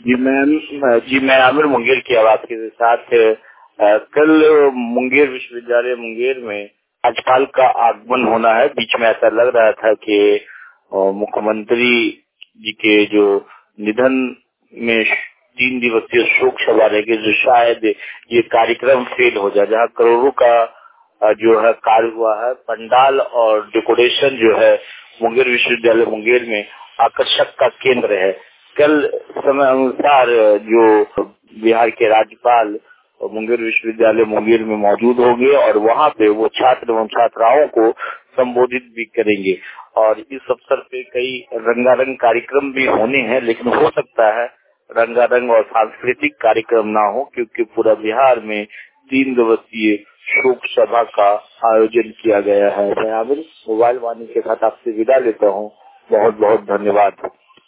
मैं आमिर मुंगेर की आवाज के साथ कल मुंगेर विश्वविद्यालय मुंगेर में राज्यपाल का आगमन होना है। बीच में ऐसा लग रहा था कि मुख्यमंत्री जी के जो निधन में 3 दिवसीय शोक सभा रहेगी, जो शायद ये कार्यक्रम फेल हो जाए, जहाँ करोड़ों का जो है कार्य हुआ है। पंडाल और डेकोरेशन जो है मुंगेर विश्वविद्यालय मुंगेर में आकर्षक का केंद्र है। कल समय अनुसार जो बिहार के राज्यपाल मुंगेर विश्वविद्यालय मुंगेर में मौजूद होंगे और वहाँ पे वो छात्र एवं छात्राओं को संबोधित भी करेंगे। और इस अवसर पे कई रंगारंग कार्यक्रम भी होने हैं, लेकिन हो सकता है रंगारंग और सांस्कृतिक कार्यक्रम ना हो, क्योंकि पूरा बिहार में 3 दिवसीय शोक सभा का आयोजन किया गया है। मैं आमिर मोबाइल वाणी के साथ आपसे विदा लेता हूँ। बहुत बहुत धन्यवाद।